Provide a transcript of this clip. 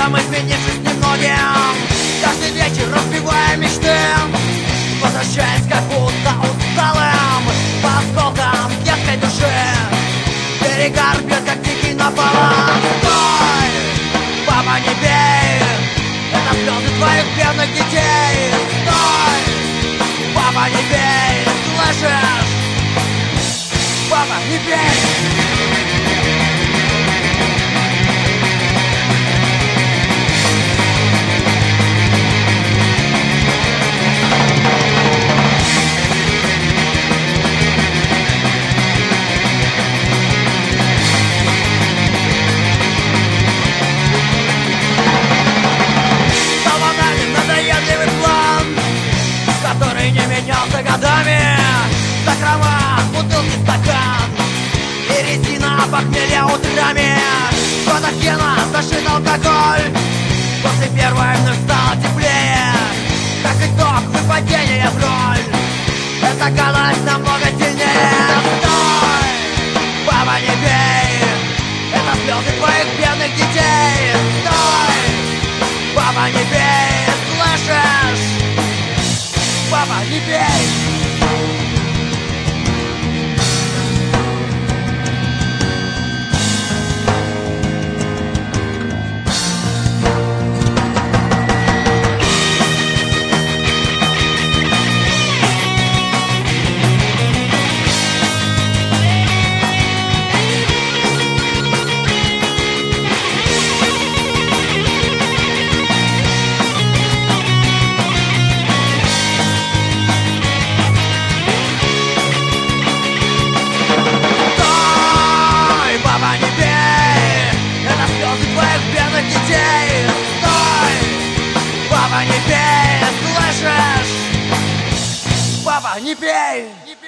миром, изменившись немногим. Каждый вечер разбивая мечты, возвращаясь как будто усталым по осколкам детской души. Перегар бьет, как дикий напалм. Стой, папа, не бей, это слезы твоих бедных детей. Стой, папа, не бей, слышишь? Папа, не бей. Надоедливый план, который не менялся годами. Закрома, бутылки, стакан и резина похмелья утрами. Фотохена, зашит алкоголь. После первой вновь стало теплее. Как итог выпадения в роль, эта гадость намного сильнее. Стой, папа, не бей, это слезы твоих бедных детей. Стой, папа, не бей, слышишь? Папа, не бей. Папа, не бей, слышишь? Папа, не бей!